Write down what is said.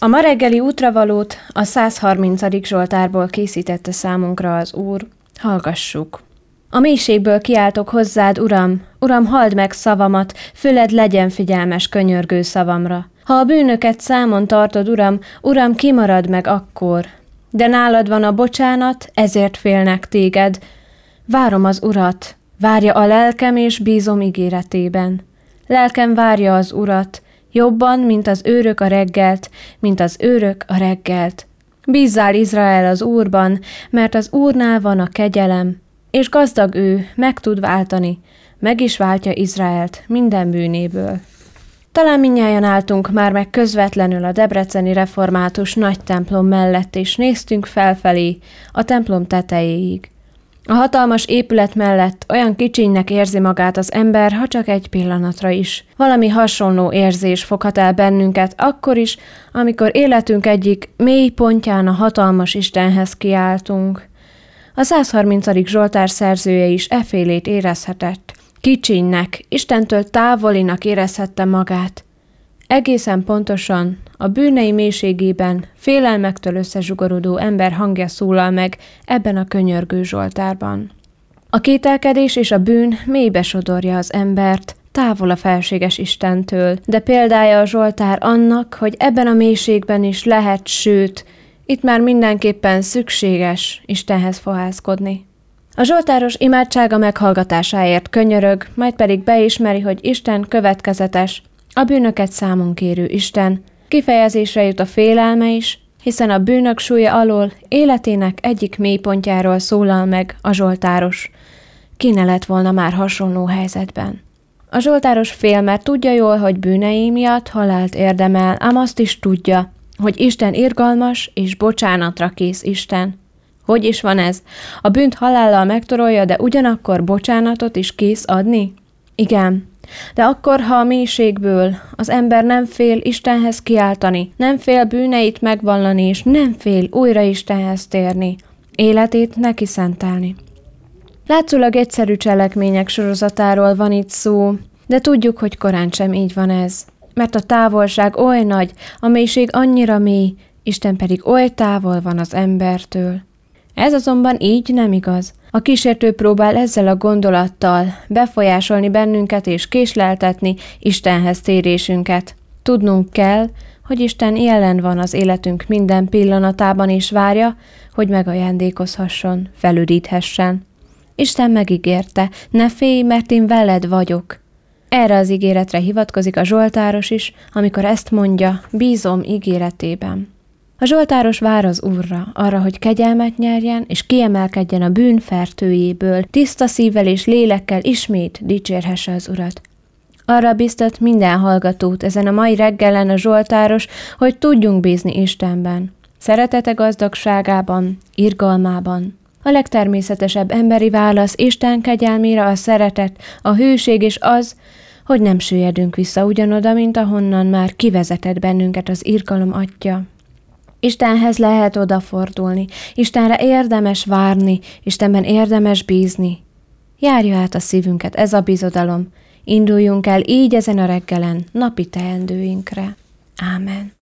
A ma reggeli útravalót a 130. Zsoltárból készítette számunkra az Úr. Hallgassuk! A mélységből kiáltok hozzád, Uram, Uram, halld meg szavamat, füled legyen figyelmes könyörgő szavamra. Ha a bűnöket számon tartod, Uram, Uram, kimarad meg akkor. De nálad van a bocsánat, ezért félnek téged. Várom az Urat, várja a lelkem, és bízom ígéretében. Lelkem várja az Urat, jobban, mint az őrök a reggelt, mint az őrök a reggelt. Bízzál Izrael az Úrban, mert az Úrnál van a kegyelem, és gazdag ő, meg tud váltani, meg is váltja Izraelt minden bűnéből. Talán mindnyájan álltunk már meg közvetlenül a debreceni református nagy templom mellett, és néztünk felfelé, a templom tetejéig. A hatalmas épület mellett olyan kicsinynek érzi magát az ember, ha csak egy pillanatra is. Valami hasonló érzés foghat el bennünket akkor is, amikor életünk egyik mély pontján a hatalmas Istenhez kiáltunk. A 130. Zsoltár szerzője is efélét érezhetett. Kicsinynek, Istentől távolinak érezhette magát. Egészen pontosan a bűnei mélységében félelmektől összezsugorodó ember hangja szólal meg ebben a könyörgő Zsoltárban. A kételkedés és a bűn mélybe sodorja az embert, távol a felséges Istentől, de példája a Zsoltár annak, hogy ebben a mélységben is lehet, sőt, itt már mindenképpen szükséges Istenhez fohászkodni. A zsoltáros imádsága meghallgatásáért könyörög, majd pedig beismeri, hogy Isten következetes, a bűnöket számon kérő Isten, kifejezésre jut a félelme is, hiszen a bűnök súlya alól életének egyik mélypontjáról szólal meg a zsoltáros. Ki ne lett volna már hasonló helyzetben? A zsoltáros fél, mert tudja jól, hogy bűnei miatt halált érdemel, ám azt is tudja, hogy Isten irgalmas és bocsánatra kész Isten. Hogy is van ez? A bűnt halállal megtorolja, de ugyanakkor bocsánatot is kész adni? Igen. De akkor, ha a mélységből az ember nem fél Istenhez kiáltani, nem fél bűneit megvallani, és nem fél újra Istenhez térni, életét neki szentelni. Látszólag egyszerű cselekmények sorozatáról van itt szó, de tudjuk, hogy korán sem így van ez. Mert a távolság oly nagy, a mélység annyira mély, Isten pedig oly távol van az embertől. Ez azonban így nem igaz. A kísértő próbál ezzel a gondolattal befolyásolni bennünket és késleltetni Istenhez térésünket. Tudnunk kell, hogy Isten jelen van az életünk minden pillanatában és várja, hogy megajándékozhasson, felüdíthessen. Isten megígérte, ne félj, mert én veled vagyok. Erre az ígéretre hivatkozik a zsoltáros is, amikor ezt mondja, bízom ígéretében. A zsoltáros vár az Úrra, arra, hogy kegyelmet nyerjen, és kiemelkedjen a bűn fertőjéből, tiszta szívvel és lélekkel ismét dicsérhesse az Urat. Arra biztat minden hallgatót ezen a mai reggelen a zsoltáros, hogy tudjunk bízni Istenben, szeretete gazdagságában, irgalmában. A legtermészetesebb emberi válasz Isten kegyelmére a szeretet, a hűség és az, hogy nem süllyedünk vissza ugyanoda, mint ahonnan már kivezetett bennünket az irgalom Atya. Istenhez lehet odafordulni, Istenre érdemes várni, Istenben érdemes bízni. Járja át a szívünket ez a bizodalom, induljunk el így ezen a reggelen napi teendőinkre. Ámen.